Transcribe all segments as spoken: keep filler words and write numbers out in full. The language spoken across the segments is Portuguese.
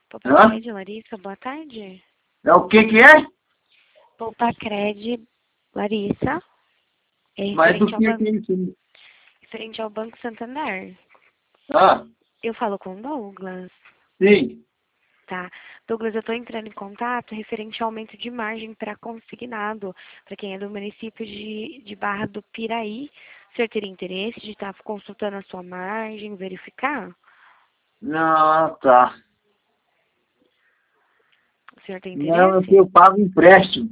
Hã? Poupacred, Larissa, boa tarde. É o que que é? Poupacred, Larissa, é Mas do referente ao, que ban... que é isso? referente ao Banco Santander. Ah, Eu falo com o Douglas. sim. Tá. Douglas, eu estou entrando em contato referente ao aumento de margem para consignado, para quem é do município de, de Barra do Piraí. O senhor teria interesse de estar consultando a sua margem, verificar? Não, tá. O senhor tem Não, é que interesse? eu pago empréstimo.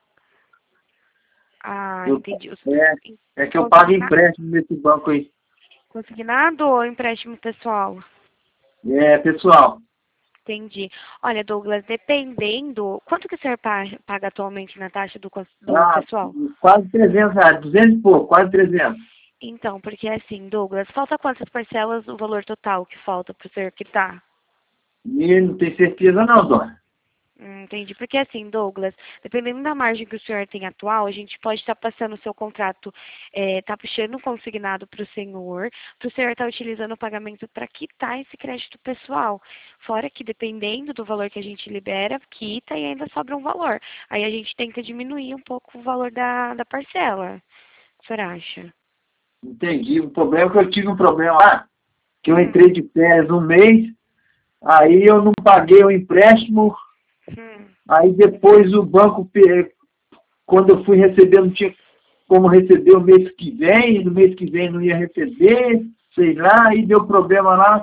Ah, Eu, entendi. O- é, é que eu pago Consigna... empréstimo nesse banco aí. Consignado ou empréstimo pessoal? É, pessoal. Entendi. Olha, Douglas, dependendo... Quanto que o senhor pa- paga atualmente na taxa do, cons- do Ah, pessoal? quase trezentos reais. duzentos e pouco, quase trezentos. Então, porque assim, Douglas, falta quantas parcelas o valor total que falta para o senhor quitar? E não tem certeza não, dona. Hum, entendi. Porque assim, Douglas, dependendo da margem que o senhor tem atual, a gente pode estar passando o seu contrato, está puxando o consignado para o senhor, para o senhor estar utilizando o pagamento para quitar esse crédito pessoal. Fora que, dependendo do valor que a gente libera, quita e ainda sobra um valor. Aí a gente tenta diminuir um pouco o valor da, da parcela. O que o senhor acha? Entendi. O problema é que eu tive um problema lá, que eu Hum, entrei de férias um mês, aí eu não paguei o empréstimo, hum. aí depois o banco, pe- quando eu fui receber, não tinha como receber o mês que vem, no mês que vem não ia receber, sei lá, aí deu problema lá.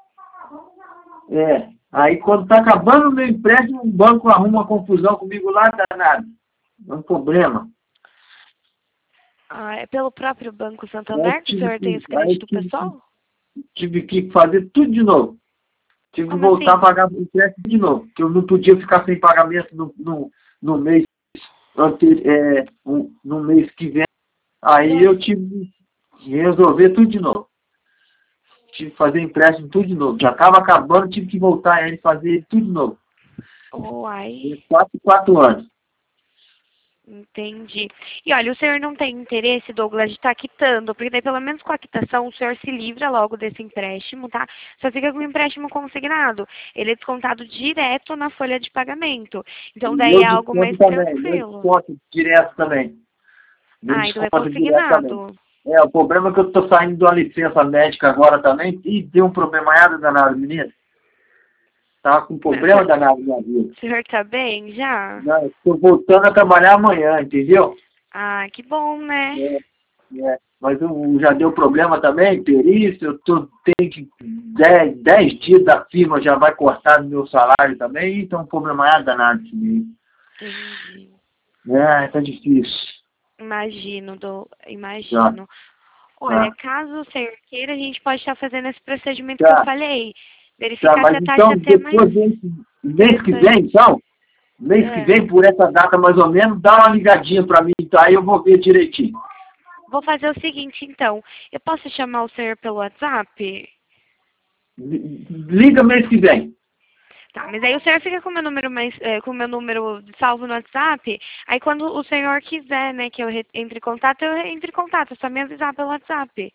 É, aí quando tá acabando o meu empréstimo, o banco arruma uma confusão comigo lá, danado. É um problema. Ah, é pelo próprio Banco Aí eu Santander que o tive senhor tem que, esse aí eu crédito tive que, pessoal? tive que fazer tudo de novo. Tive que Como voltar a assim? pagar o empréstimo de novo, porque eu não podia ficar sem pagamento no, no, no mês ante- é, no, no mês que vem. Aí eu tive que resolver tudo de novo. Tive que fazer empréstimo tudo de novo. Já estava acabando, tive que voltar e fazer tudo de novo. Uai, Tem quatro, quatro anos. entendi. E olha, o senhor não tem interesse, Douglas, de estar quitando, porque daí pelo menos com a quitação o senhor se livra logo desse empréstimo, tá? Só fica com o empréstimo consignado. Ele é descontado direto na folha de pagamento. Então E daí meu é algo desconto mais também, meu tranquilo. desconto direto também. Meu Ah, então é desconto direto também. consignado. É, o problema é que eu estou saindo de uma licença médica agora também, e deu um problemaiado danado, menino. Tava com um Mas O problema senhor, danado na vida. o senhor tá bem já? Estou voltando a trabalhar amanhã, entendeu? Ah, que bom, né? É, é. Mas eu, já deu problema também, perícia, eu tô, tenho que dez, dez dias da firma já vai cortar no meu salário também, então um problema danado comigo. Entendi. É, tá difícil. Imagino, do, Tá, imagino. Olha, tá, caso o senhor queira, a gente pode estar fazendo esse procedimento que eu tá, falei. tá, Verificar se mas a taxa é então até mais depois, mês mês que vem, interessante. então, mês que É. vem, por essa data mais ou menos, dá uma ligadinha pra mim, tá? Aí eu vou ver direitinho. Vou fazer o seguinte, então. Eu posso chamar o senhor pelo WhatsApp? Li- Liga mês que vem. Tá, mas aí o senhor fica com o meu número mais, eh, com o meu número salvo no WhatsApp. Aí quando o senhor quiser, né, que eu re- entre em contato, eu entre em contato. É só me avisar pelo WhatsApp.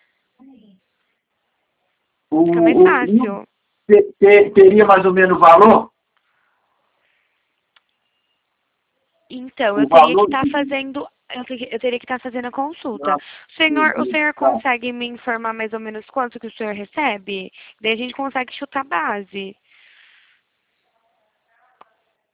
O, Fica mais o, o- fácil. te- te- teria mais ou menos o valor? Então, O eu teria que valor estar de... fazendo, eu, te- eu teria que estar fazendo a consulta. Não, O senhor, o entendi. senhor Tá. consegue me informar mais ou menos quanto que o senhor recebe? Daí a gente consegue chutar a base.